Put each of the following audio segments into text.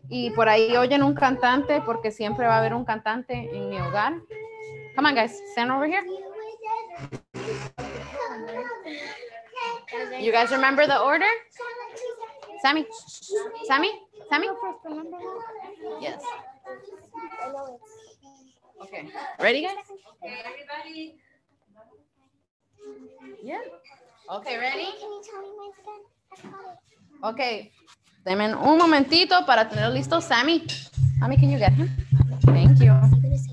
y por ahí oyen un cantante porque siempre va a haber un cantante en mi hogar. Come on, guys, stand over here. You guys remember the order? Sammy? Sammy? Sammy? Yes. Okay. Ready, guys? Everybody. Yeah. Okay, ready? Okay. Denme un momentito para tener listo. Sammy. Sammy, can you get him? Thank you.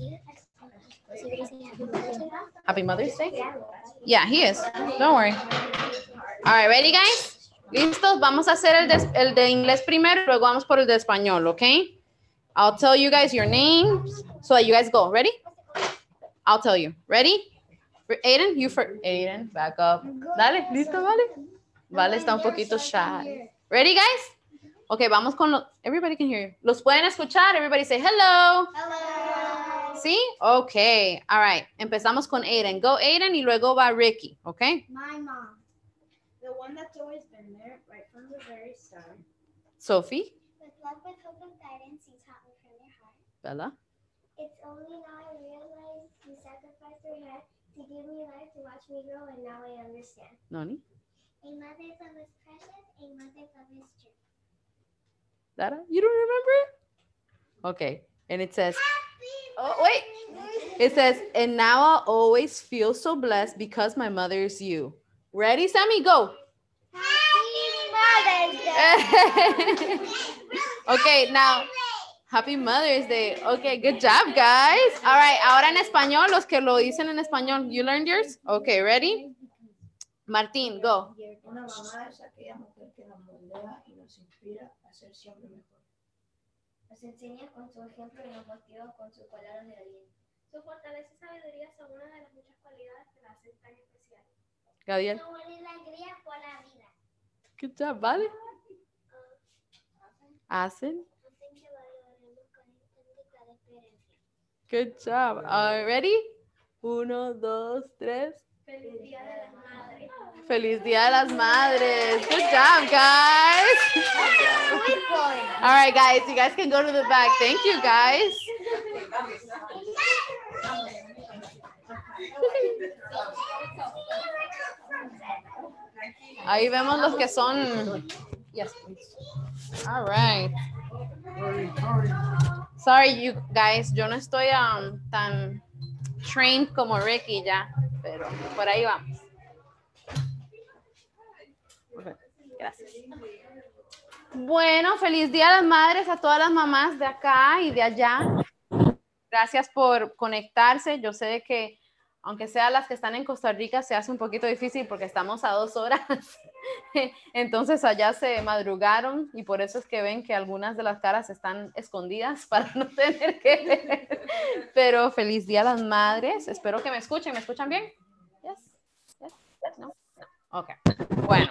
Happy Mother's Day? Yeah, he is. Don't worry. All right, ready, guys? ¿Listos? Vamos a hacer el de inglés primero, luego vamos por el de español, okay? I'll tell you guys your names so that you guys go. Ready? I'll tell you. Ready? Aiden, you first. Aiden, back up. Dale, listo, vale. Vale, está un poquito shy. Ready, guys? Okay, vamos con los. Everybody can hear you. ¿Los pueden escuchar? Everybody say hello. Hello. ¿Sí? Okay. All right. Empezamos con Aiden. Go Aiden y luego va Ricky. Okay? My mom. The one that's always been there right from the very start. Sophie. With love, with hope, and guidance, you taught me from your heart. Bella. It's only now I realize you sacrificed your head to give me life, to watch me grow, and now I understand. Noni. A mother's love is precious, a mother's love is true. Dara, you don't remember it? Okay. And it says, oh, wait. It says, and now I'll always feel so blessed because my mother is you. Ready, Sammy? Go. Happy Mother's Day. Okay, now, Happy Mother's Day. Okay, good job, guys. All right, ahora en español, los que lo dicen en español. You learned yours? Okay, ready? Martín, go. Una mamá es aquella mujer que nos moldea y nos inspira a ser siempre mejor. Nos enseña con su ejemplo y nos motiva con sus palabras de aliento. Su fortaleza y sabiduría son una de las muchas cualidades que la hacen tan especial. Gabriel. Su amor y alegría por la vida. Good job, ¿vale? Hacen. Hacen que valoremos cada experiencia. Good job. Ready? 1, 2, 3. Feliz Día de las Madres. Feliz Día de las Madres. Good job, guys. All right, guys, you guys can go to the back. Thank you, guys. Ahí vemos los que son. Yes, please. All right. Sorry, you guys, yo no estoy tan trained como Ricky ya, pero por ahí vamos. Okay, gracias. Bueno, feliz Día de las Madres a todas las mamás de acá y de allá. Gracias por conectarse. Yo sé que, aunque sean las que están en Costa Rica, se hace un poquito difícil porque estamos a 2 horas. Entonces allá se madrugaron y por eso es que ven que algunas de las caras están escondidas para no tener que ver. Pero feliz Día a las Madres. Espero que me escuchen. ¿Me escuchan bien? Yes. Yes. No. Ok. Bueno.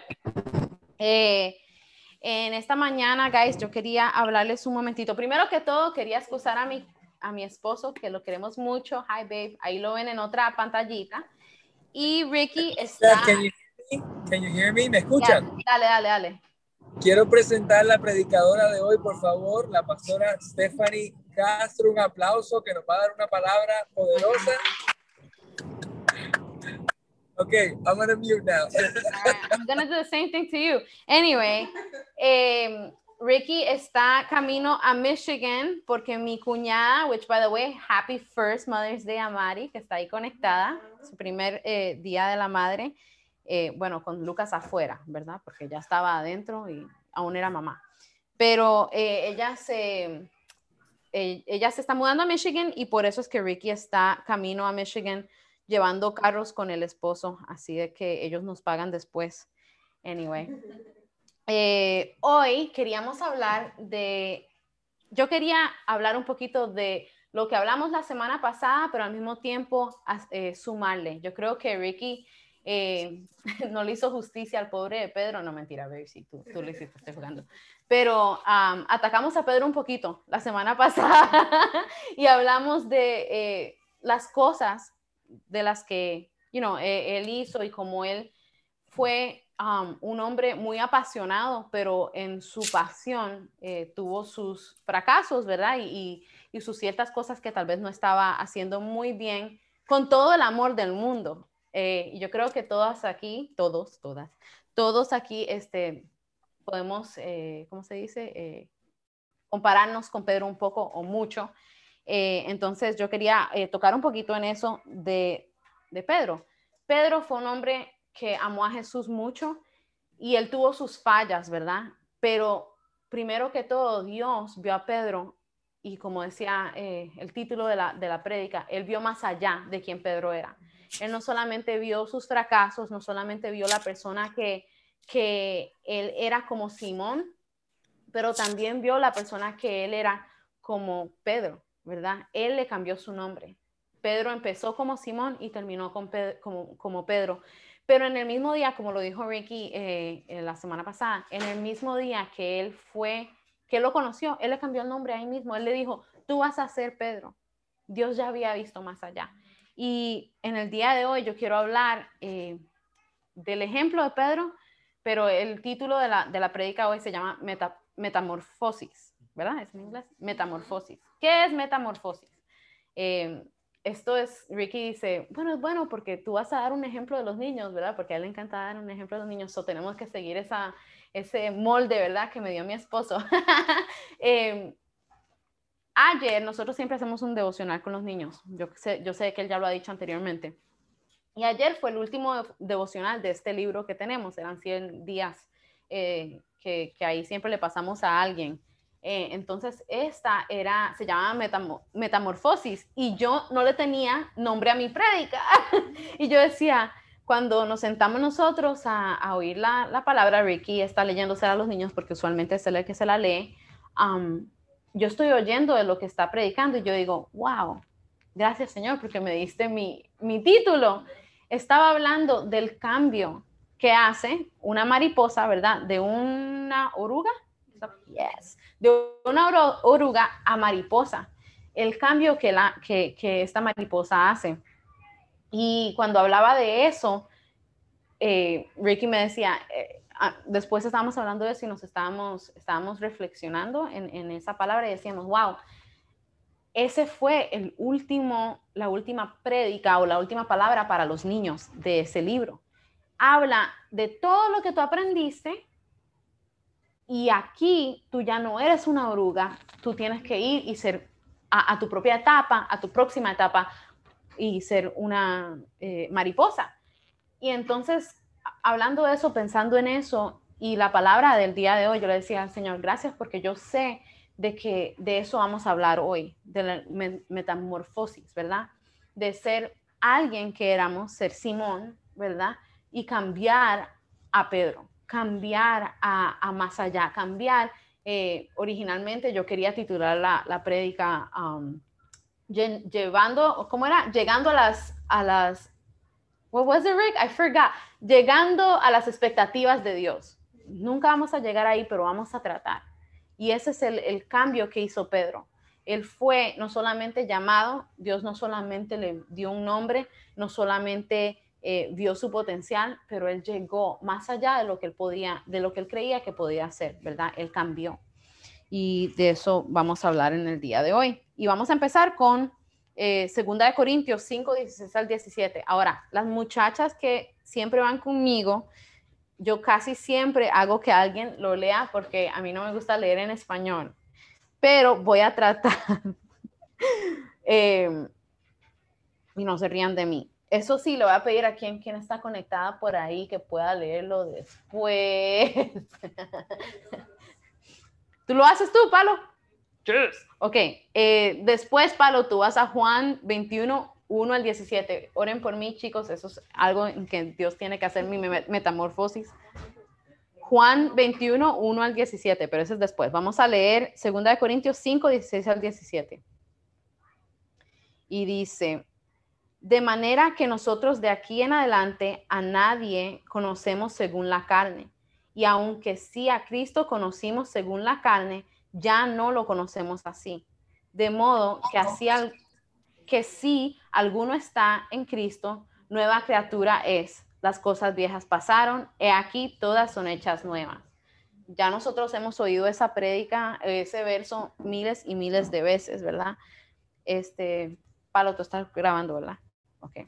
En esta mañana, guys, yo quería hablarles un momentito. Primero que todo, quería excusar a mi esposo, que lo queremos mucho. Hi, babe. Ahí lo ven en otra pantallita. Y Ricky está... Can you hear me? ¿Me escuchan? Dale. Quiero presentar la predicadora de hoy, por favor, la pastora Stephanie Castro. Un aplauso que nos va a dar una palabra poderosa. Okay, I'm going to mute now. Right, I'm going to do the same thing to you. Anyway, Ricky está camino a Michigan porque mi cuñada, which by the way, happy first Mother's Day a Mari, que está ahí conectada, su primer día de la madre, bueno, con Lucas afuera, ¿verdad? Porque ya estaba adentro y aún era mamá. Pero ella se está mudando a Michigan y por eso es que Ricky está camino a Michigan llevando carros con el esposo, así de que ellos nos pagan después. Anyway. Hoy queríamos hablar yo quería hablar un poquito de lo que hablamos la semana pasada, pero al mismo tiempo sumarle. Yo creo que Ricky no le hizo justicia al pobre de Pedro. No, mentira, Baby, sí, tú le hiciste, estoy jugando. Pero atacamos a Pedro un poquito la semana pasada y hablamos de las cosas de las que él hizo y cómo él fue un hombre muy apasionado, pero en su pasión tuvo sus fracasos, ¿verdad? Y sus ciertas cosas que tal vez no estaba haciendo muy bien con todo el amor del mundo. Yo creo que todas aquí, todos aquí podemos, ¿cómo se dice? Compararnos con Pedro un poco o mucho. Entonces yo quería tocar un poquito en eso de Pedro. Pedro fue un hombre que amó a Jesús mucho y él tuvo sus fallas, ¿verdad? Pero primero que todo, Dios vio a Pedro y como decía el título de la prédica, él vio más allá de quién Pedro era. Él no solamente vio sus fracasos, no solamente vio la persona que él era como Simón, pero también vio la persona que él era como Pedro, ¿verdad? Él le cambió su nombre. Pedro empezó como Simón y terminó como Pedro. Pero en el mismo día, como lo dijo Ricky la semana pasada, en el mismo día que él lo conoció, él le cambió el nombre ahí mismo. Él le dijo, tú vas a ser Pedro. Dios ya había visto más allá. Y en el día de hoy yo quiero hablar del ejemplo de Pedro, pero el título de la prédica hoy se llama Metamorfosis, ¿verdad? ¿Es en inglés? Metamorfosis. ¿Qué es metamorfosis? Esto es, Ricky dice, bueno, es bueno porque tú vas a dar un ejemplo de los niños, ¿verdad? Porque a él le encanta dar un ejemplo de los niños, tenemos que seguir ese molde, ¿verdad? Que me dio mi esposo. Ayer nosotros siempre hacemos un devocional con los niños. Yo sé que él ya lo ha dicho anteriormente. Y ayer fue el último devocional de este libro que tenemos, eran 100 días que ahí siempre le pasamos a alguien. Entonces, esta se llamaba Metamorfosis y yo no le tenía nombre a mi prédica. Y yo decía, cuando nos sentamos nosotros a oír la palabra, Ricky está leyéndose a los niños porque usualmente es el que se la lee, yo estoy oyendo de lo que está predicando y yo digo, wow, gracias Señor porque me diste mi título. Estaba hablando del cambio que hace una mariposa, ¿verdad? De una oruga, yes, de una oruga a mariposa. El cambio que esta mariposa hace. Y cuando hablaba de eso, Ricky me decía, después estábamos hablando de eso y nos estábamos reflexionando en esa palabra y decíamos, wow, ese fue la última prédica o la última palabra para los niños de ese libro. Habla de todo lo que tú aprendiste y aquí tú ya no eres una oruga, tú tienes que ir y ser a tu propia etapa, a tu próxima etapa y ser una mariposa. Y entonces, hablando de eso, pensando en eso y la palabra del día de hoy, yo le decía al Señor, gracias porque yo sé de que de eso vamos a hablar hoy, de la metamorfosis, ¿verdad? De ser alguien que éramos, ser Simón, ¿verdad? Y cambiar a Pedro, cambiar a más allá, cambiar. Originalmente yo quería titular la prédica llevando, ¿cómo era? Llegando a las what was it, Rick? I forgot. Llegando a las expectativas de Dios. Nunca vamos a llegar ahí, pero vamos a tratar. Y ese es el cambio que hizo Pedro. Él fue no solamente llamado, Dios no solamente le dio un nombre, no solamente vio su potencial, pero él llegó más allá de lo que él podía, de lo que él creía que podía hacer, ¿verdad? Él cambió. Y de eso vamos a hablar en el día de hoy. Y vamos a empezar con 2 Corintios 5, 16 al 17. Ahora, las muchachas que siempre van conmigo, yo casi siempre hago que alguien lo lea porque a mí no me gusta leer en español, pero voy a tratar y no se rían de mí. Eso sí, le voy a pedir a quien está conectada por ahí que pueda leerlo después. ¿Tú lo haces tú, Palo? Yes. Ok, después, Palo, tú vas a Juan 21, 1 al 17. Oren por mí, chicos, eso es algo en que Dios tiene que hacer mi metamorfosis. Juan 21, 1 al 17, pero eso es después. Vamos a leer 2 Corintios 5, 16 al 17. Y dice, de manera que nosotros de aquí en adelante a nadie conocemos según la carne. Y aunque sí a Cristo conocimos según la carne, ya no lo conocemos así. De modo que si alguno está en Cristo, nueva criatura es. las cosas viejas pasaron, he aquí todas son hechas nuevas. Ya nosotros hemos oído esa prédica, ese verso miles y miles de veces, ¿verdad? Palo, tú estás grabando, ¿verdad? Ok.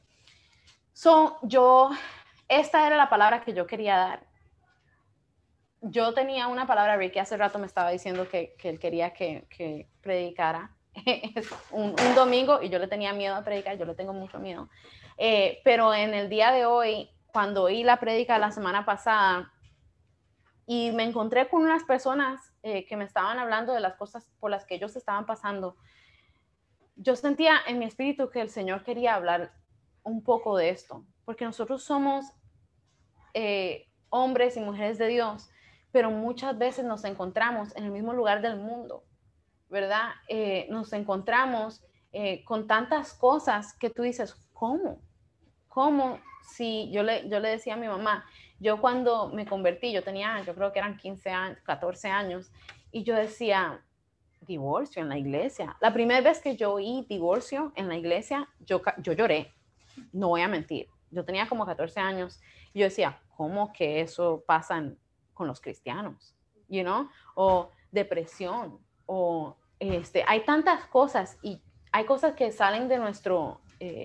Esta era la palabra que yo quería dar. Yo tenía una palabra, Ricky hace rato me estaba diciendo que él quería que predicara un domingo y yo le tenía miedo a predicar, yo le tengo mucho miedo. Pero en el día de hoy, cuando oí la prédica la semana pasada y me encontré con unas personas que me estaban hablando de las cosas por las que ellos estaban pasando, yo sentía en mi espíritu que el Señor quería hablar un poco de esto, porque nosotros somos hombres y mujeres de Dios, pero muchas veces nos encontramos en el mismo lugar del mundo, ¿verdad? Nos encontramos con tantas cosas que tú dices, ¿cómo? ¿Cómo? Si yo le decía a mi mamá, yo cuando me convertí, yo creo que eran 15 años, 14 años, y yo decía, divorcio en la iglesia. La primera vez que yo oí divorcio en la iglesia, yo lloré, no voy a mentir. Yo tenía como 14 años y yo decía, ¿cómo que eso pasa con los cristianos? You know? O depresión, o hay tantas cosas y hay cosas que salen de nuestro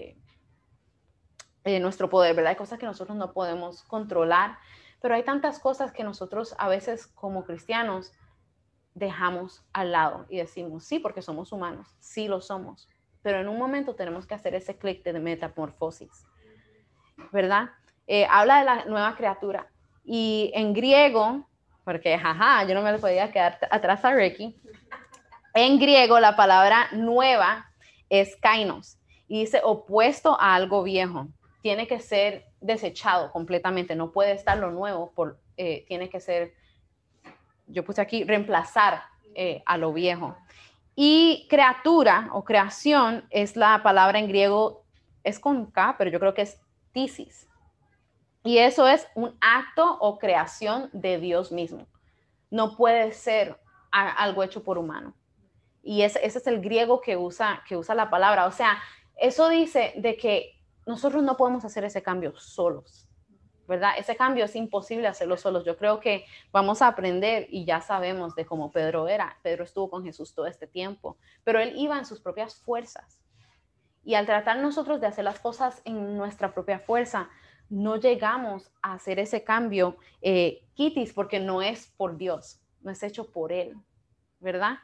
poder, ¿verdad? Hay cosas que nosotros no podemos controlar, pero hay tantas cosas que nosotros a veces como cristianos dejamos al lado y decimos, sí, porque somos humanos, sí lo somos, pero en un momento tenemos que hacer ese clic de metamorfosis, ¿verdad? Habla de la nueva criatura y en griego, porque jaja, yo no me le podía quedar atrás a Ricky, en griego la palabra nueva es kainos y dice opuesto a algo viejo, tiene que ser desechado completamente, no puede estar lo nuevo, tiene que ser, yo puse aquí, reemplazar a lo viejo. Y criatura o creación es la palabra en griego, es con K, pero yo creo que es tisis. Y eso es un acto o creación de Dios mismo. No puede ser algo hecho por humano. Y ese es el griego que usa la palabra. O sea, eso dice de que nosotros no podemos hacer ese cambio solos, ¿verdad? Ese cambio es imposible hacerlo solos. Yo creo que vamos a aprender y ya sabemos de cómo Pedro era. Pedro estuvo con Jesús todo este tiempo, pero él iba en sus propias fuerzas. Y al tratar nosotros de hacer las cosas en nuestra propia fuerza, no llegamos a hacer ese cambio quitis porque no es por Dios, no es hecho por Él, ¿verdad?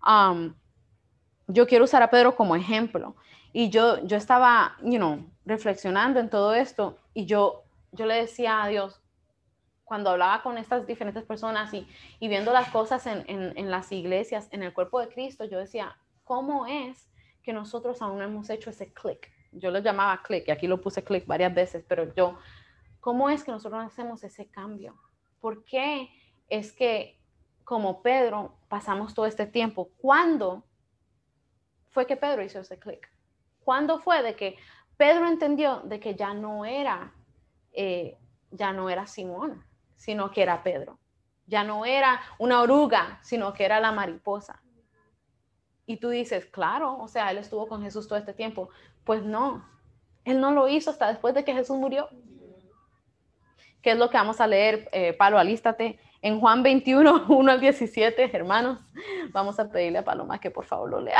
Yo quiero usar a Pedro como ejemplo. Y yo estaba, reflexionando en todo esto y yo le decía a Dios, cuando hablaba con estas diferentes personas y viendo las cosas en las iglesias, en el cuerpo de Cristo, yo decía, ¿cómo es que nosotros aún no hemos hecho ese clic? Yo lo llamaba clic y aquí lo puse clic varias veces, pero ¿cómo es que nosotros no hacemos ese cambio? ¿Por qué es que como Pedro pasamos todo este tiempo? ¿Cuándo fue que Pedro hizo ese clic? ¿Cuándo fue de que Pedro entendió de que ya no era Simón, sino que era Pedro? Ya no era una oruga, sino que era la mariposa. Y tú dices, claro, o sea, él estuvo con Jesús todo este tiempo. Pues no, él no lo hizo hasta después de que Jesús murió. ¿Qué es lo que vamos a leer? Palo, alístate. En Juan 21, 1 al 17, hermanos, vamos a pedirle a Paloma que por favor lo lea.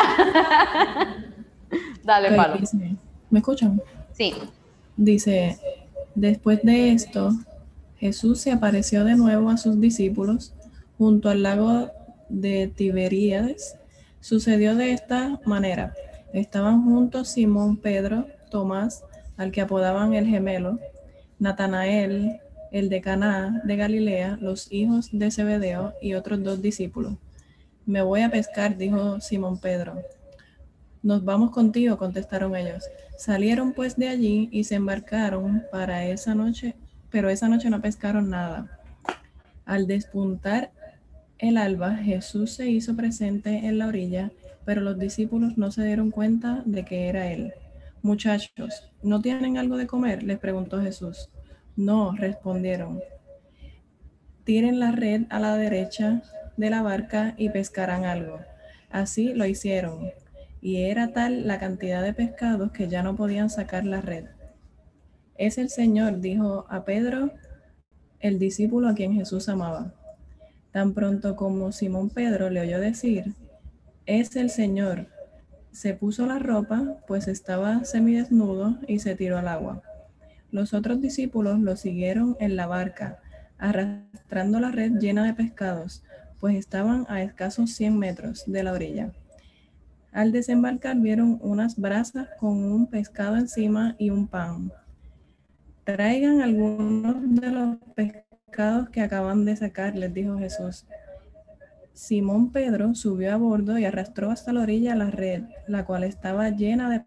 Dale, okay, Palo. Dice, ¿me escuchan? Sí. Dice, después de esto, Jesús se apareció de nuevo a sus discípulos junto al lago de Tiberíades. Sucedió de esta manera. Estaban juntos Simón, Pedro, Tomás, al que apodaban el gemelo, Natanael, el de Caná de Galilea, los hijos de Zebedeo y otros 2 discípulos. Me voy a pescar, dijo Simón Pedro. Nos vamos contigo, contestaron ellos. Salieron pues de allí y se embarcaron para esa noche, pero esa noche no pescaron nada. Al despuntar el alba, Jesús se hizo presente en la orilla, pero los discípulos no se dieron cuenta de que era él. Muchachos, ¿no tienen algo de comer?, les preguntó Jesús. No, respondieron. Tiren la red a la derecha de la barca y pescarán algo. Así lo hicieron, y era tal la cantidad de pescados que ya no podían sacar la red. Es el Señor, dijo a Pedro, el discípulo a quien Jesús amaba. Tan pronto como Simón Pedro le oyó decir, es el Señor, se puso la ropa, pues estaba semidesnudo, y se tiró al agua. Los otros discípulos lo siguieron en la barca, arrastrando la red llena de pescados, pues estaban a escasos 100 metros de la orilla. Al desembarcar vieron unas brasas con un pescado encima y un pan. Traigan algunos de los pescados que acaban de sacar, les dijo Jesús. Simón Pedro subió a bordo y arrastró hasta la orilla la red, la cual estaba llena de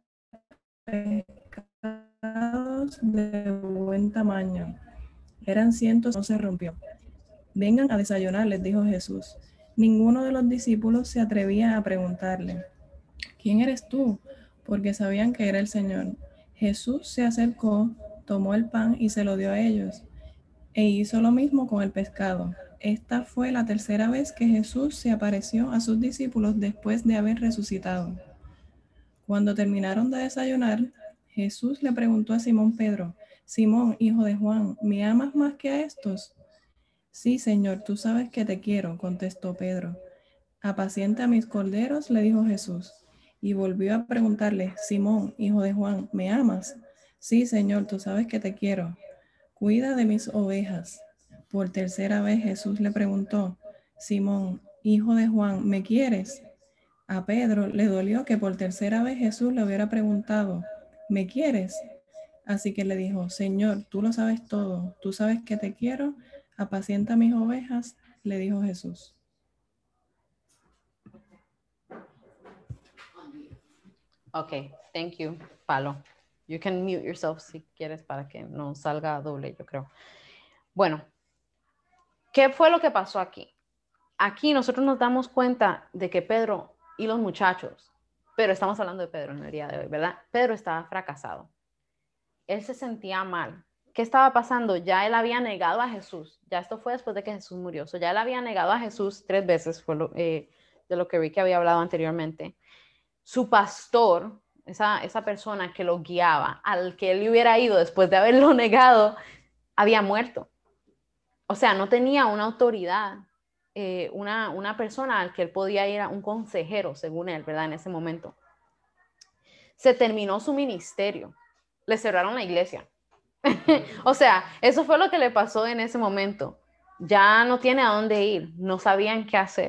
pescados de buen tamaño. Eran cientos, no se rompió. Vengan a desayunar, les dijo Jesús. Ninguno de los discípulos se atrevía a preguntarle, ¿quién eres tú? Porque sabían que era el Señor. Jesús se acercó, tomó el pan y se lo dio a ellos, e hizo lo mismo con el pescado. Esta fue la tercera vez que Jesús se apareció a sus discípulos después de haber resucitado. Cuando terminaron de desayunar, Jesús le preguntó a Simón Pedro, Simón, hijo de Juan, ¿me amas más que a estos? Sí, Señor, tú sabes que te quiero, contestó Pedro. Apacienta a mis corderos, le dijo Jesús. Y volvió a preguntarle, Simón, hijo de Juan, ¿me amas? Sí, Señor, tú sabes que te quiero. Cuida de mis ovejas. Por tercera vez Jesús le preguntó, Simón, hijo de Juan, ¿me quieres? A Pedro le dolió que por tercera vez Jesús le hubiera preguntado, ¿me quieres? Así que le dijo, Señor, tú lo sabes todo, tú sabes que te quiero, apacienta mis ovejas, le dijo Jesús. Okay, thank you, Palo. You can mute yourself si quieres para que no salga doble, yo creo. Bueno, ¿qué fue lo que pasó aquí? Aquí nosotros nos damos cuenta de que Pedro y los muchachos, pero estamos hablando de Pedro en el día de hoy, ¿verdad? Pedro estaba fracasado. Él se sentía mal. ¿Qué estaba pasando? Ya él había negado a Jesús. Ya esto fue después de que Jesús murió. Ya él había negado a Jesús 3 veces, fue de lo que Ricky había hablado anteriormente. Su pastor, esa persona que lo guiaba, al que él hubiera ido después de haberlo negado, había muerto. O sea, no tenía una autoridad, una persona al que él podía ir, a un consejero, según él, ¿verdad? En ese momento. Se terminó su ministerio. Le cerraron la iglesia. O sea, eso fue lo que le pasó en ese momento. Ya no tiene a dónde ir, no sabían qué hacer.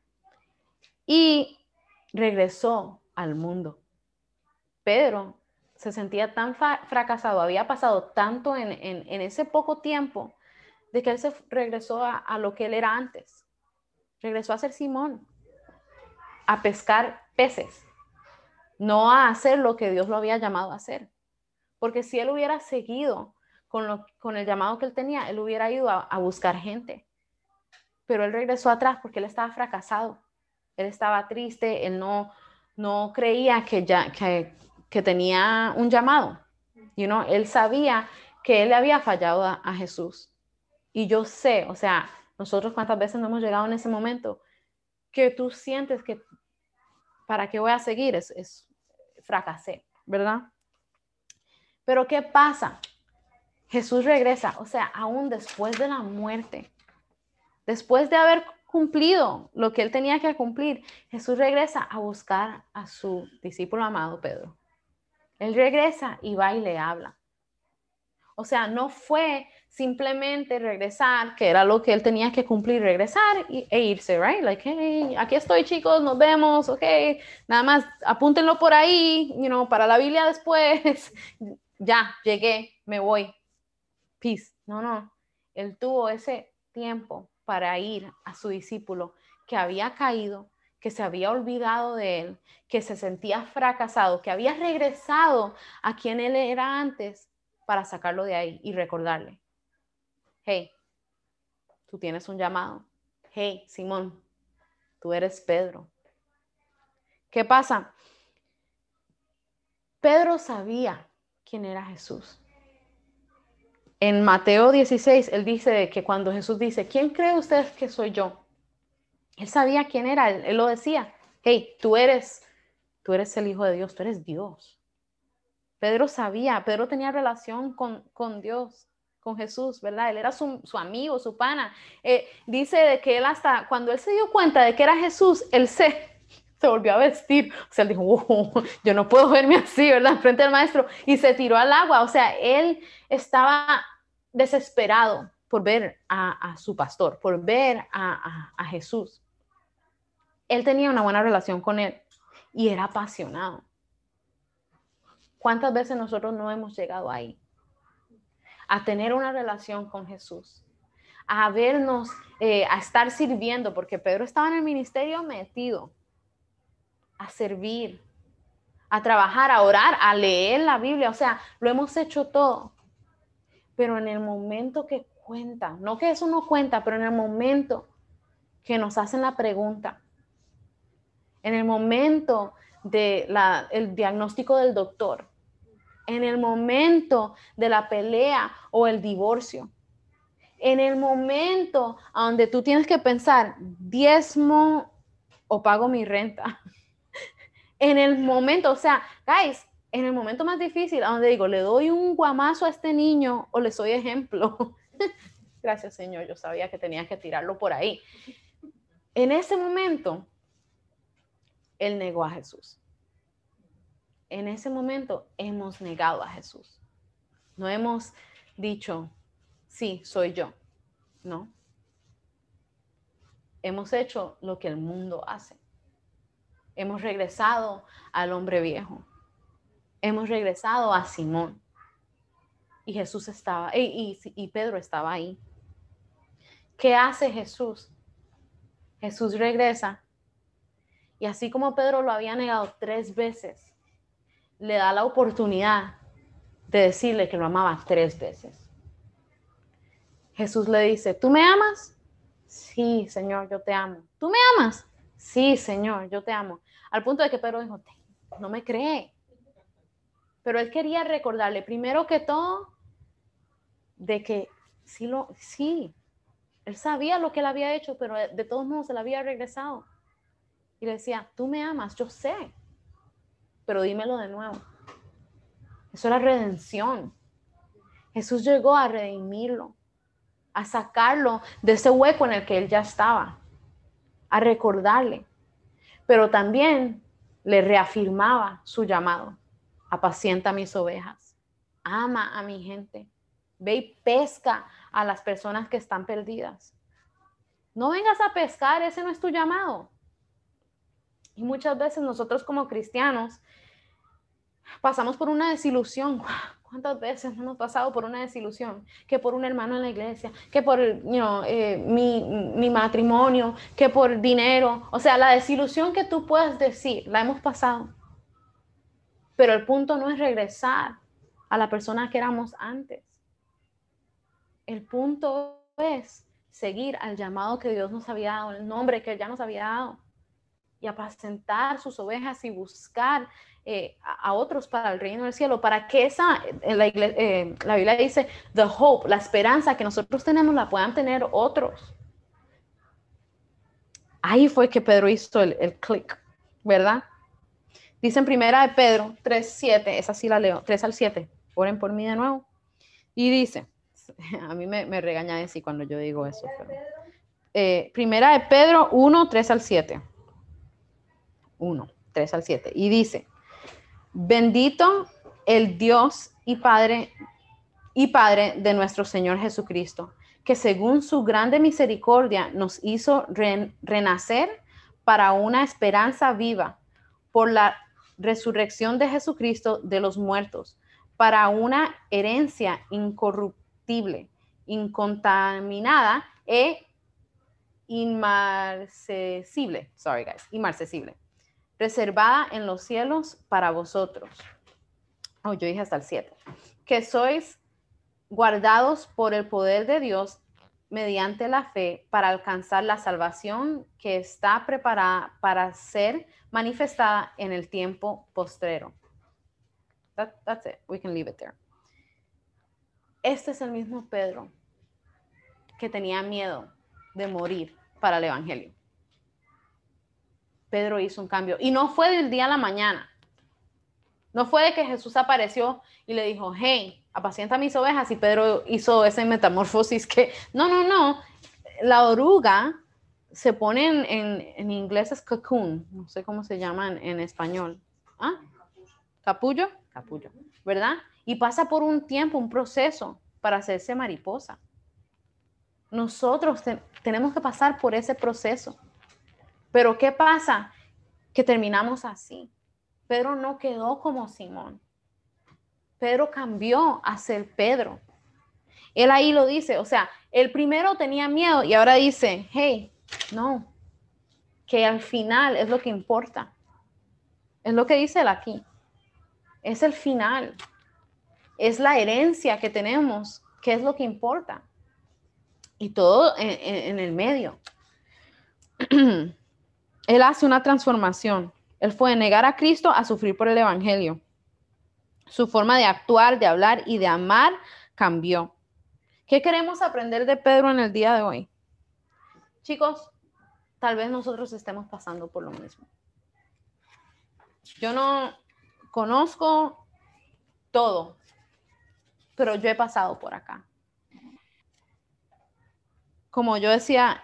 Y regresó al mundo. Pedro se sentía tan fracasado, había pasado tanto en ese poco tiempo, de que él se regresó a lo que él era antes. Regresó a ser Simón, a pescar peces, no a hacer lo que Dios lo había llamado a hacer. Porque si él hubiera seguido con el llamado que él tenía, él hubiera ido a buscar gente. Pero él regresó atrás porque él estaba fracasado. Él estaba triste, él no creía que tenía un llamado. Él sabía que él le había fallado a Jesús. Y yo sé, o sea, nosotros cuántas veces no hemos llegado en ese momento que tú sientes que ¿para qué voy a seguir? Fracasé, ¿verdad? Pero ¿qué pasa? Jesús regresa, o sea, aún después de la muerte, después de haber cumplido lo que él tenía que cumplir, Jesús regresa a buscar a su discípulo amado Pedro. Él regresa y va y le habla. O sea, no fue simplemente regresar, que era lo que él tenía que cumplir, regresar e irse, right? Like, hey, aquí estoy, chicos, nos vemos, ok, nada más apúntenlo por ahí, para la Biblia después, ya, llegué, me voy, peace. No, él tuvo ese tiempo para ir a su discípulo que había caído, que se había olvidado de él, que se sentía fracasado, que había regresado a quien él era antes, para sacarlo de ahí y recordarle, hey, tú tienes un llamado. Hey, Simón, tú eres Pedro. ¿Qué pasa? Pedro sabía quién era Jesús. En Mateo 16, él dice que cuando Jesús dice, ¿quién cree usted que soy yo? Él sabía quién era, él lo decía. Hey, tú eres el Hijo de Dios, tú eres Dios. Pedro sabía, Pedro tenía relación con Dios, con Jesús, ¿verdad? Él era su amigo, su pana. Dice de que él hasta, cuando él se dio cuenta de que era Jesús, él se volvió a vestir. O sea, él dijo, yo no puedo verme así, ¿verdad? Frente al maestro. Y se tiró al agua. O sea, él estaba desesperado por ver a su pastor, por ver a Jesús. Él tenía una buena relación con él y era apasionado. ¿Cuántas veces nosotros no hemos llegado ahí? A tener una relación con Jesús, a vernos, a estar sirviendo, porque Pedro estaba en el ministerio metido, a servir, a trabajar, a orar, a leer la Biblia. O sea, lo hemos hecho todo. Pero en el momento que cuenta, no que eso no cuenta, pero en el momento que nos hacen la pregunta, en el momento el diagnóstico del doctor, en el momento de la pelea o el divorcio, en el momento donde tú tienes que pensar, diezmo o pago mi renta, en el momento, o sea, guys, en el momento más difícil, a donde digo, le doy un guamazo a este niño o le soy ejemplo. Gracias, Señor, yo sabía que tenía que tirarlo por ahí. En ese momento, él negó a Jesús. En ese momento hemos negado a Jesús. No hemos dicho, sí, soy yo. No. Hemos hecho lo que el mundo hace. Hemos regresado al hombre viejo. Hemos regresado a Simón. Y Jesús estaba, y Pedro estaba ahí. ¿Qué hace Jesús? Jesús regresa. Y así como Pedro lo había negado 3 veces, le da la oportunidad de decirle que lo amaba 3 veces. Jesús le dice, ¿tú me amas? Sí, Señor, yo te amo. ¿Tú me amas? Sí, Señor, yo te amo. Al punto de que Pedro dijo, no me cree. Pero él quería recordarle, primero que todo, de que sí, él sabía lo que él había hecho, pero de todos modos se le había regresado. Y le decía, tú me amas, yo sé, pero dímelo de nuevo. Eso era redención. Jesús llegó a redimirlo, a sacarlo de ese hueco en el que él ya estaba, a recordarle, pero también le reafirmaba su llamado. Apacienta mis ovejas, ama a mi gente, ve y pesca a las personas que están perdidas. No vengas a pescar, ese no es tu llamado. Y muchas veces nosotros como cristianos pasamos por una desilusión. ¿Cuántas veces hemos pasado por una desilusión? Que por un hermano en la iglesia, que por mi matrimonio, que por dinero. O sea, la desilusión que tú puedas decir, la hemos pasado. Pero el punto no es regresar a la persona que éramos antes. El punto es seguir al llamado que Dios nos había dado, el nombre que Él ya nos había dado, y apacentar sus ovejas y buscar a otros para el reino del cielo, para que la Biblia dice, the hope, la esperanza que nosotros tenemos la puedan tener otros. Ahí fue que Pedro hizo el clic, ¿verdad? Dice en primera de Pedro 3:7, esa sí la leo, 3 al 7, oren por mí de nuevo. Y dice, a mí me regaña decir cuando yo digo eso. Pero, primera de Pedro 1, 3 al 7. 1, 3 al 7. Y dice, bendito el Dios y Padre de nuestro Señor Jesucristo, que según su grande misericordia nos hizo renacer para una esperanza viva por la resurrección de Jesucristo de los muertos, para una herencia incorruptible, incontaminada e inmarcesible, reservada en los cielos para vosotros. Yo dije hasta el 7. Que sois guardados por el poder de Dios mediante la fe para alcanzar la salvación que está preparada para ser manifestada en el tiempo postrero. That's it. We can leave it there. Este es el mismo Pedro que tenía miedo de morir para el evangelio. Pedro hizo un cambio y no fue del día a la mañana. No fue de que Jesús apareció y le dijo, hey, apacienta mis ovejas, y Pedro hizo ese metamorfosis que, no. La oruga se pone en inglés es cocoon, no sé cómo se llama en español. ¿Ah? ¿Capullo? Capullo, ¿verdad? Y pasa por un tiempo, un proceso para hacerse mariposa. Nosotros tenemos que pasar por ese proceso. Pero ¿qué pasa? Que terminamos así. Pedro no quedó como Simón. Pedro cambió a ser Pedro. Él ahí lo dice, o sea, el primero tenía miedo y ahora dice, hey, no, que al final es lo que importa. Es lo que dice él aquí. Es el final. Es la herencia que tenemos, que es lo que importa. Y todo en el medio. Él hace una transformación. Él fue de negar a Cristo a sufrir por el evangelio. Su forma de actuar, de hablar y de amar cambió. ¿Qué queremos aprender de Pedro en el día de hoy? Chicos, tal vez nosotros estemos pasando por lo mismo. Yo no conozco todo, pero yo he pasado por acá. Como yo decía,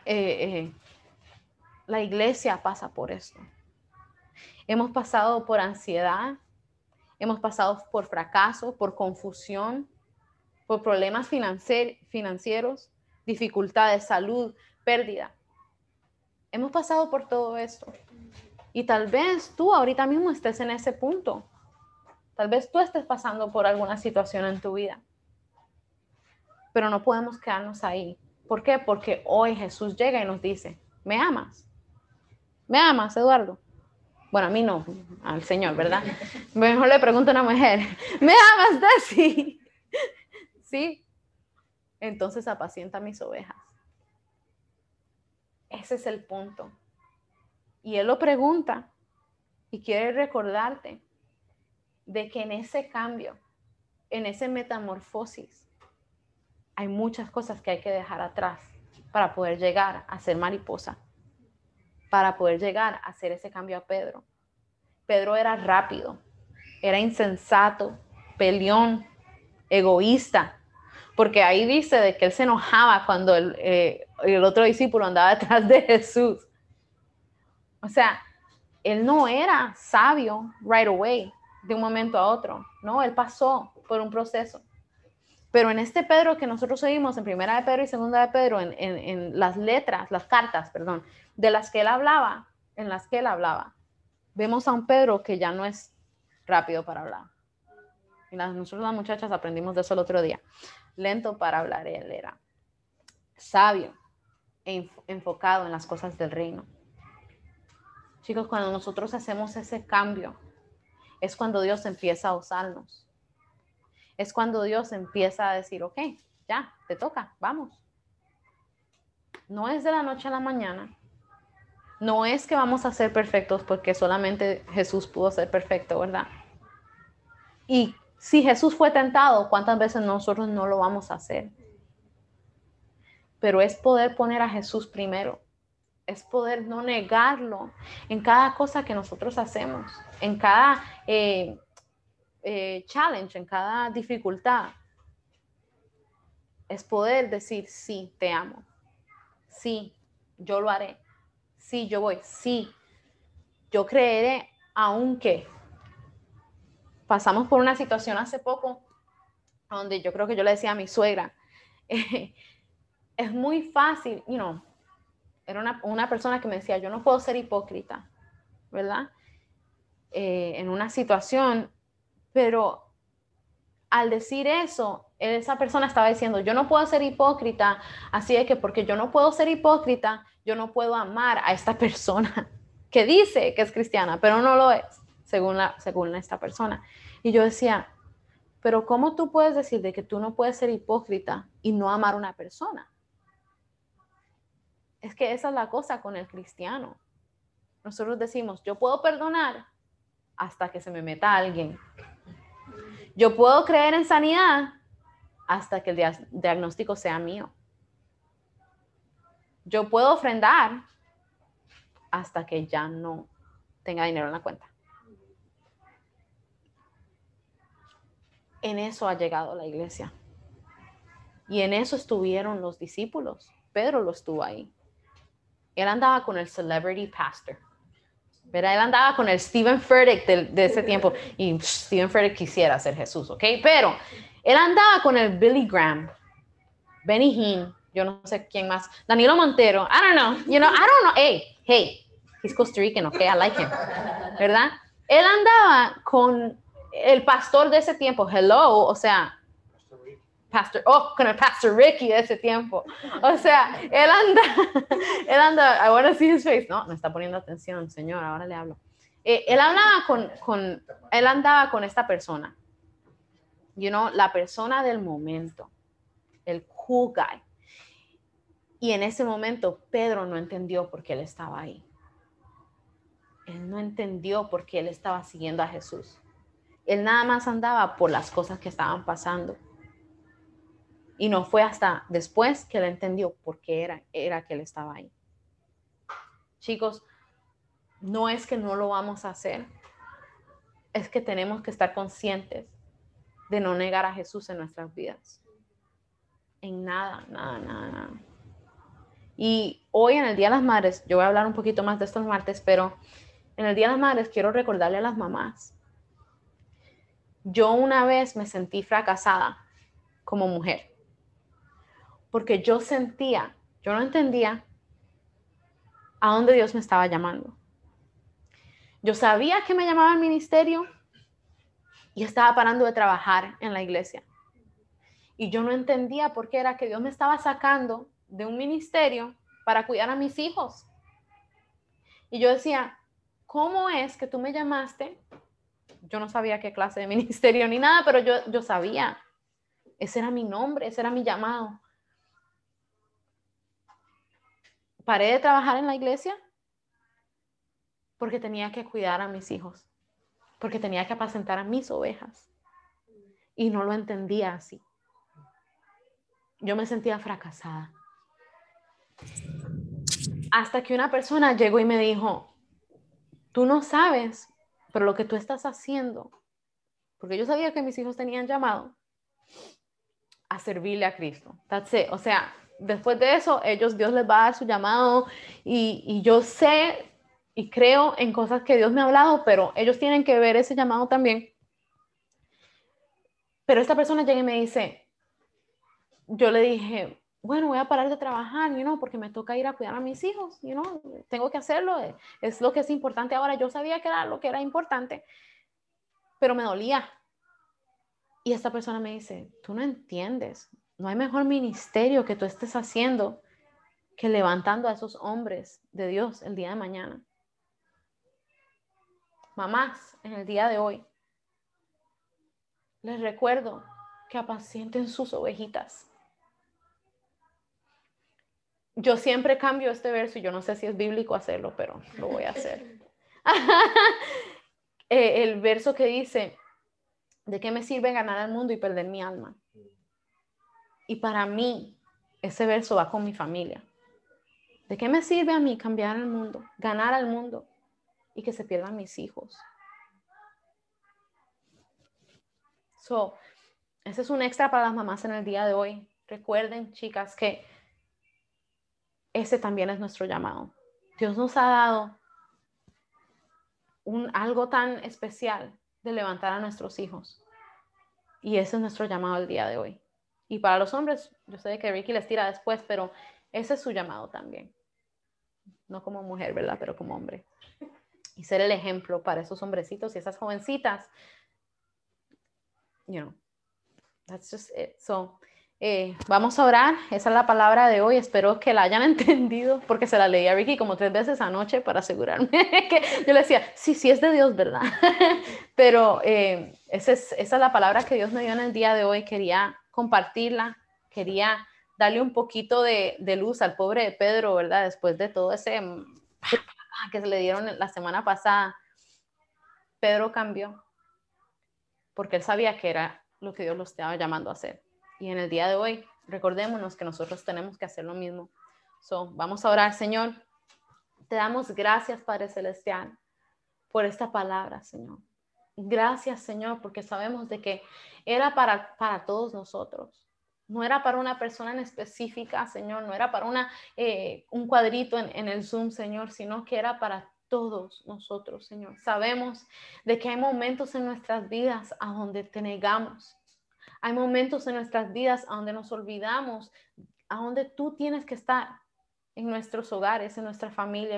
la iglesia pasa por esto. Hemos pasado por ansiedad, hemos pasado por fracaso, por confusión, por problemas financieros, dificultades, salud, pérdida. Hemos pasado por todo esto. Y tal vez tú ahorita mismo estés en ese punto. Tal vez tú estés pasando por alguna situación en tu vida. Pero no podemos quedarnos ahí. ¿Por qué? Porque hoy Jesús llega y nos dice, ¿me amas? ¿Me amas, Eduardo? Bueno, a mí no, al Señor, ¿verdad? Mejor le pregunto a una mujer, ¿me amas, Desi? ¿Sí? Entonces apacienta mis ovejas. Ese es el punto. Y Él lo pregunta y quiere recordarte de que en ese cambio, en ese metamorfosis, hay muchas cosas que hay que dejar atrás para poder llegar a ser mariposa, para poder llegar a hacer ese cambio a Pedro. Pedro era rápido, era insensato, peleón, egoísta, porque ahí dice de que él se enojaba cuando el otro discípulo andaba detrás de Jesús. O sea, él no era sabio right away, de un momento a otro. No, él pasó por un proceso. Pero en este Pedro que nosotros oímos en Primera de Pedro y Segunda de Pedro, en las letras, las cartas, perdón, de las que él hablaba, en las que él hablaba, vemos a un Pedro que ya no es rápido para hablar. Y nosotros las muchachas aprendimos de eso el otro día. Lento para hablar, él era sabio e enfocado en las cosas del reino. Chicos, cuando nosotros hacemos ese cambio, es cuando Dios empieza a usarnos. Es cuando Dios empieza a decir, ok, ya, te toca, vamos. No es de la noche a la mañana. No es que vamos a ser perfectos porque solamente Jesús pudo ser perfecto, ¿verdad? Y si Jesús fue tentado, ¿cuántas veces nosotros no lo vamos a hacer? Pero es poder poner a Jesús primero. Es poder no negarlo en cada cosa que nosotros hacemos, en cada challenge, en cada dificultad. Es poder decir, sí, te amo. Sí, yo lo haré. Sí, yo voy. Sí, yo creeré, aunque pasamos por una situación hace poco donde yo creo que yo le decía a mi suegra, es muy fácil, era una persona que me decía, yo no puedo ser hipócrita, ¿verdad? En una situación, pero al decir eso, esa persona estaba diciendo, yo no puedo ser hipócrita, así es que porque yo no puedo ser hipócrita, yo no puedo amar a esta persona que dice que es cristiana, pero no lo es, según esta persona. Y yo decía, pero ¿cómo tú puedes decir de que tú no puedes ser hipócrita y no amar a una persona? Es que esa es la cosa con el cristiano. Nosotros decimos, yo puedo perdonar hasta que se me meta alguien. Yo puedo creer en sanidad hasta que el diagnóstico sea mío. Yo puedo ofrendar hasta que ya no tenga dinero en la cuenta. En eso ha llegado la iglesia. Y en eso estuvieron los discípulos. Pedro lo estuvo ahí. Él andaba con el celebrity pastor. ¿Verdad? Él andaba con el Stephen Furtick de ese tiempo. Y Stephen Furtick quisiera ser Jesús, ¿ok? Pero él andaba con el Billy Graham, Benny Hinn, yo no sé quién más, Danilo Montero, I don't know, I don't know. Hey, he's Costa Rican, okay, I like him, ¿verdad? Él andaba con el pastor de ese tiempo, o sea, con el Pastor Ricky de ese tiempo. O sea, él anda, I want to see his face. No está poniendo atención, señor, ahora le hablo. Él andaba con esta persona, la persona del momento, el cool guy. Y en ese momento Pedro no entendió por qué él estaba ahí. Él no entendió por qué él estaba siguiendo a Jesús. Él nada más andaba por las cosas que estaban pasando. Y no fue hasta después que él entendió por qué era que él estaba ahí. Chicos, no es que no lo vamos a hacer, es que tenemos que estar conscientes de no negar a Jesús en nuestras vidas. En nada. Y hoy en el Día de las Madres, yo voy a hablar un poquito más de esto el martes, pero en el Día de las Madres quiero recordarle a las mamás. Yo una vez me sentí fracasada como mujer. Porque yo no entendía a dónde Dios me estaba llamando. Yo sabía que me llamaba al ministerio y estaba parando de trabajar en la iglesia. Y yo no entendía por qué era que Dios me estaba sacando de un ministerio para cuidar a mis hijos. Y yo decía, ¿cómo es que tú me llamaste? Yo no sabía qué clase de ministerio ni nada, pero yo sabía. Ese era mi nombre, ese era mi llamado. Paré de trabajar en la iglesia porque tenía que cuidar a mis hijos, porque tenía que apacentar a mis ovejas. Y no lo entendía así. Yo me sentía fracasada. Hasta que una persona llegó y me dijo, tú no sabes, pero lo que tú estás haciendo, porque yo sabía que mis hijos tenían llamado a servirle a Cristo. That's it. O sea, después de eso, Dios les va a dar su llamado y yo sé y creo en cosas que Dios me ha hablado, pero ellos tienen que ver ese llamado también. Pero esta persona llega y me dice, yo le dije, bueno, voy a parar de trabajar, porque me toca ir a cuidar a mis hijos, tengo que hacerlo, es lo que es importante ahora. Yo sabía que era lo que era importante, pero me dolía. Y esta persona me dice, tú no entiendes, no hay mejor ministerio que tú estés haciendo que levantando a esos hombres de Dios el día de mañana. Mamás, en el día de hoy, les recuerdo que apacienten sus ovejitas. Yo siempre cambio este verso y yo no sé si es bíblico hacerlo, pero lo voy a hacer. El verso que dice, ¿de qué me sirve ganar al mundo y perder mi alma? Y para mí, ese verso va con mi familia. ¿De qué me sirve a mí cambiar el mundo, ganar al mundo y que se pierdan mis hijos? Ese es un extra para las mamás en el día de hoy. Recuerden, chicas, que ese también es nuestro llamado. Dios nos ha dado algo tan especial de levantar a nuestros hijos. Y ese es nuestro llamado el día de hoy. Y para los hombres, yo sé que Ricky les tira después, pero ese es su llamado también. No como mujer, ¿verdad? Pero como hombre. Y ser el ejemplo para esos hombrecitos y esas jovencitas. That's just it. Vamos a orar. Esa es la palabra de hoy. Espero que la hayan entendido, porque se la leí a Ricky como 3 veces anoche para asegurarme que yo le decía, sí es de Dios, ¿verdad? Pero esa es la palabra que Dios me dio en el día de hoy. Quería compartirla, quería darle un poquito de luz al pobre de Pedro, ¿verdad? Después de todo ese que se le dieron la semana pasada. Pedro cambió porque él sabía que era lo que Dios lo estaba llamando a hacer. Y en el día de hoy, recordémonos que nosotros tenemos que hacer lo mismo. Vamos a orar. Señor, te damos gracias, Padre Celestial, por esta palabra, Señor. Gracias, Señor, porque sabemos de que era para todos nosotros. No era para una persona en específica, Señor, no era para un cuadrito en el Zoom, Señor, sino que era para todos nosotros, Señor. Sabemos de que hay momentos en nuestras vidas a donde te negamos. Hay momentos en nuestras vidas a donde nos olvidamos, a donde tú tienes que estar en nuestros hogares, en nuestra familia,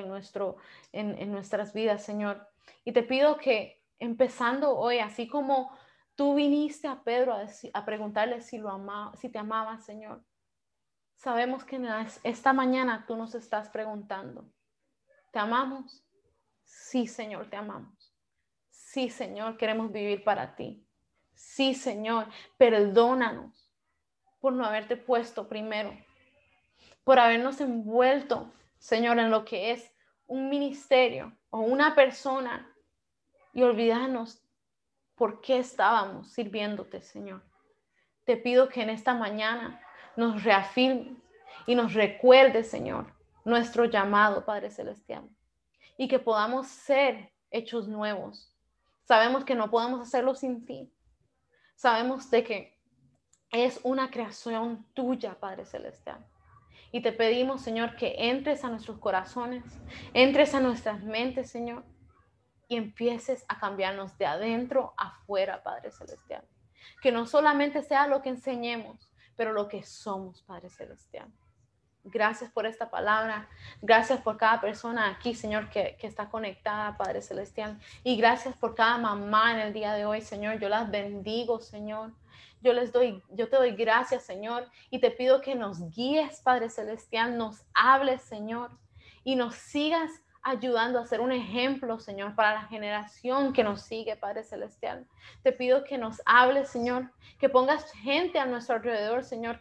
en nuestras vidas, Señor. Y te pido que empezando hoy, así como tú viniste a Pedro a preguntarle si te amaba, Señor. Sabemos que esta mañana tú nos estás preguntando, ¿te amamos? Sí, Señor, te amamos. Sí, Señor, queremos vivir para ti. Sí, Señor, perdónanos por no haberte puesto primero, por habernos envuelto, Señor, en lo que es un ministerio o una persona y olvidarnos por qué estábamos sirviéndote, Señor. Te pido que en esta mañana nos reafirmes y nos recuerdes, Señor, nuestro llamado, Padre Celestial, y que podamos ser hechos nuevos. Sabemos que no podemos hacerlo sin ti. Sabemos de que es una creación tuya, Padre Celestial. Y te pedimos, Señor, que entres a nuestros corazones, entres a nuestras mentes, Señor, y empieces a cambiarnos de adentro afuera, Padre Celestial. Que no solamente sea lo que enseñemos, pero lo que somos, Padre Celestial. Gracias por esta palabra. Gracias por cada persona aquí, Señor, que está conectada, Padre Celestial. Y gracias por cada mamá en el día de hoy, Señor. Yo las bendigo, Señor. Yo te doy gracias, Señor. Y te pido que nos guíes, Padre Celestial, nos hables, Señor, y nos sigas ayudando a ser un ejemplo, Señor, para la generación que nos sigue, Padre Celestial. Te pido que nos hables, Señor, que pongas gente a nuestro alrededor, Señor,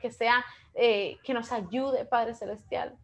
que nos ayude, Padre Celestial,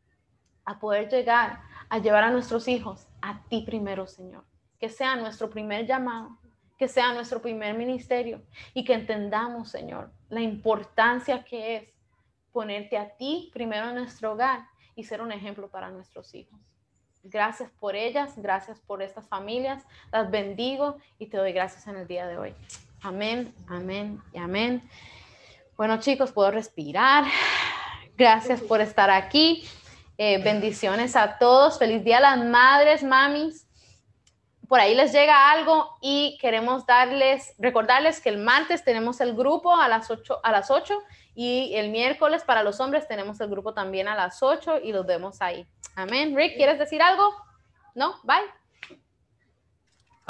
a poder llegar a llevar a nuestros hijos a ti primero, Señor. Que sea nuestro primer llamado, que sea nuestro primer ministerio y que entendamos, Señor, la importancia que es ponerte a ti primero en nuestro hogar y ser un ejemplo para nuestros hijos. Gracias por ellas, gracias por estas familias, las bendigo y te doy gracias en el día de hoy. Amén, amén y amén. Bueno, chicos, puedo respirar. Gracias por estar aquí. Bendiciones a todos. Feliz día a las madres, mamis. Por ahí les llega algo y queremos recordarles que el martes tenemos el grupo a las 8 y el miércoles para los hombres tenemos el grupo también a las 8 y los vemos ahí. Amén. Rick, ¿quieres decir algo? ¿No? Bye.